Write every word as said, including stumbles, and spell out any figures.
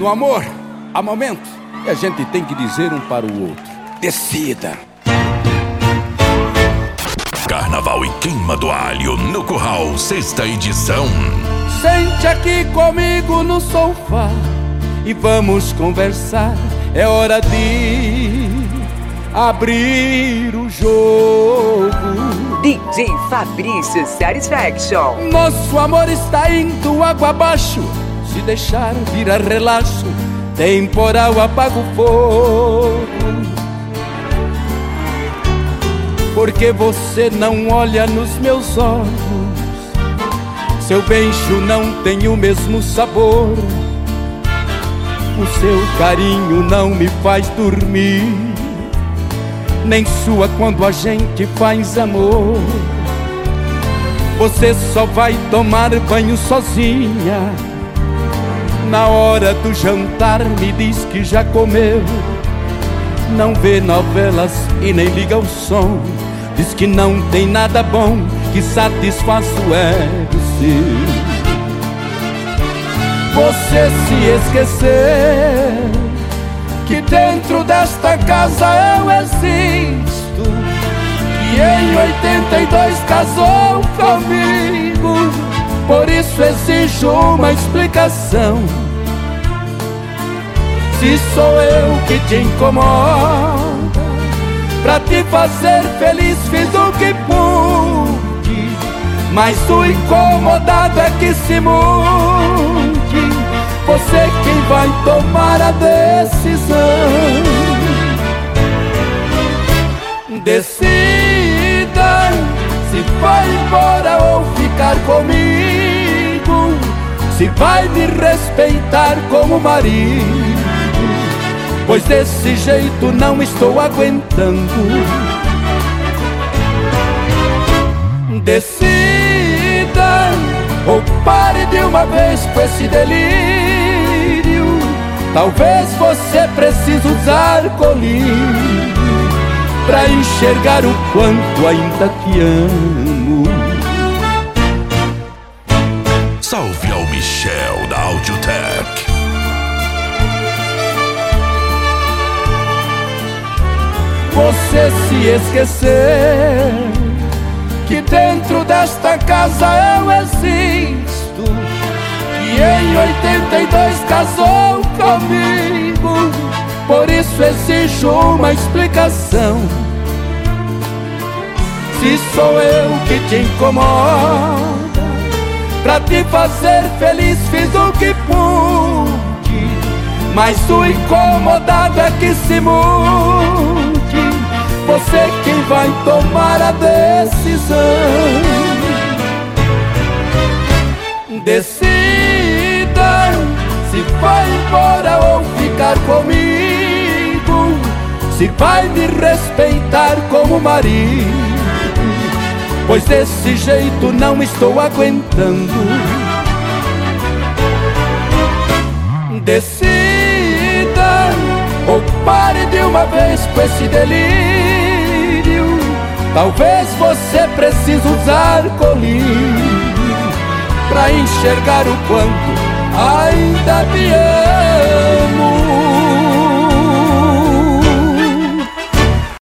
No amor, há momentos que a gente tem que dizer um para o outro: decida. Carnaval e Queima do Alho no Curral, sexta edição. Sente aqui comigo no sofá e vamos conversar. É hora de abrir o jogo. D J Fabrício Satisfaction. Nosso amor está indo água abaixo. Se deixar virar relaxo, temporal apaga o fogo. Porque você não olha nos meus olhos, seu beijo não tem o mesmo sabor, o seu carinho não me faz dormir, nem sua quando a gente faz amor. Você só vai tomar banho sozinha, na hora do jantar me diz que já comeu. Não vê novelas e nem liga o som, diz que não tem nada bom que satisfaça o ego. Você se esqueceu que dentro desta casa eu existo, que em oitenta e dois casou comigo. Por isso exijo uma explicação. Se sou eu que te incomoda, pra te fazer feliz fiz o que pude, mas o incomodado é que se mude. Você quem vai tomar a decisão. Decida se vai embora ou ficar comigo, se vai me respeitar como marido, pois desse jeito não estou aguentando. Decida ou pare de uma vez com esse delírio. Talvez você precise usar colírio pra enxergar o quanto ainda te amo. Salve ao Michel da Audiotech. Você se esqueceu que dentro desta casa eu existo, que em oitenta e dois casou comigo. Por isso exijo uma explicação. Se sou eu que te incomoda, pra te fazer feliz fiz o que pude, mas o incomodado é que se mude. Você quem vai tomar a decisão. Decida se vai embora ou ficar comigo, se vai me respeitar como marido, pois desse jeito não estou aguentando. Decida ou pare de uma vez com esse delírio. Talvez você precise usar colírio pra enxergar o quanto ainda me ama.